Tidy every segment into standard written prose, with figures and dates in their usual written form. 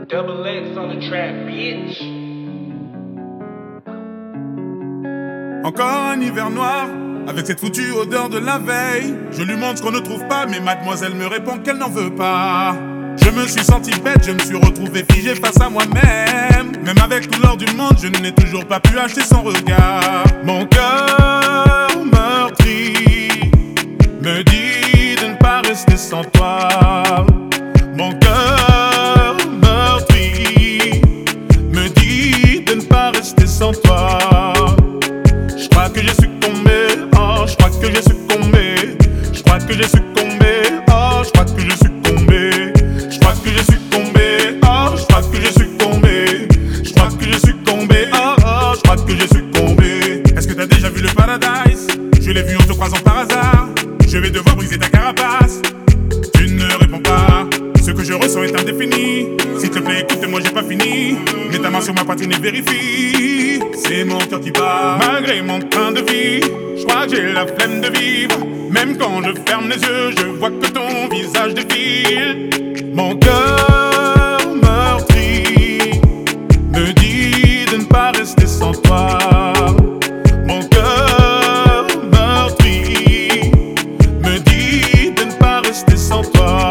Double X on the trap, bitch. Encore un hiver noir, avec cette foutue odeur de la veille. Je lui montre ce qu'on ne trouve pas, mais mademoiselle me répond qu'elle n'en veut pas. Je me suis senti bête, je me suis retrouvé figé face à moi-même. Même avec tout l'or du monde, je n'ai toujours pas pu acheter son regard. Mon cœur meurtri me dit de ne pas rester sans toi. Mon cœur meurtri me dit de ne pas rester sans toi. Je crois que j'ai succombé, oh, je crois que j'ai succombé. Je crois que j'ai succombé, oh, je crois que j'ai succombé. Je crois que j'ai succombé, oh, je crois que j'ai succombé. Je crois que j'ai succombé, oh, oh, je crois que j'ai succombé. Est-ce que t'as déjà vu le Paradise? Je l'ai vu en te croisant par hasard. Je vais devoir briser ta carapace. Tu ne réponds pas. Ce que je ressens est indéfini. S'il te plaît, écoute-moi, j'ai pas fini. Mets ta main sur ma poitrine et vérifie. C'est mon cœur qui bat, malgré mon train de vie. Je crois que j'ai la flemme de vivre. Même quand je ferme les yeux, je vois que ton visage défile. Mon cœur meurtri me dit de ne pas rester sans toi. Mon cœur meurtri me dit de ne pas rester sans toi.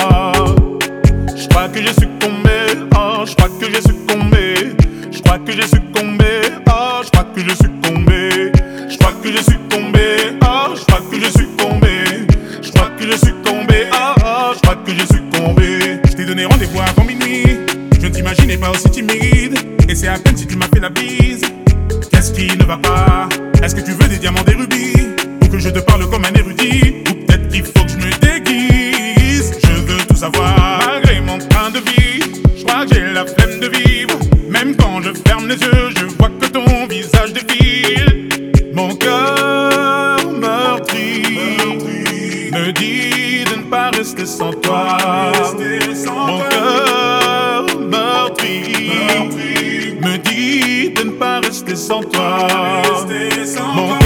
Je crois que j'ai succombé, oh, je crois que j'ai succombé. Je crois que j'ai succombé, oh, je crois que j'ai succombé. Je crois que j'ai succombé, oh, je crois que j'ai succombé. Je crois que j'ai succombé, oh, oh, je crois que j'ai succombé. Je t'ai donné rendez-vous avant minuit. Je ne t'imaginais pas aussi timide. Et c'est à peine si tu m'as fait la bise. Qu'est-ce qui ne va pas? Est-ce que tu veux des diamants, des rubis? Ou que je te parle comme un érudit? Ou peut-être qu'il faut que je me déguise? Je veux tout savoir. Malgré mon train de vie, je crois que j'ai la flemme de vivre. Même quand je ferme les yeux, je vois que ton visage défile. Mon cœur meurtri me dit de ne pas rester sans toi. Mon cœur meurtri me dit de ne pas rester sans toi. Mon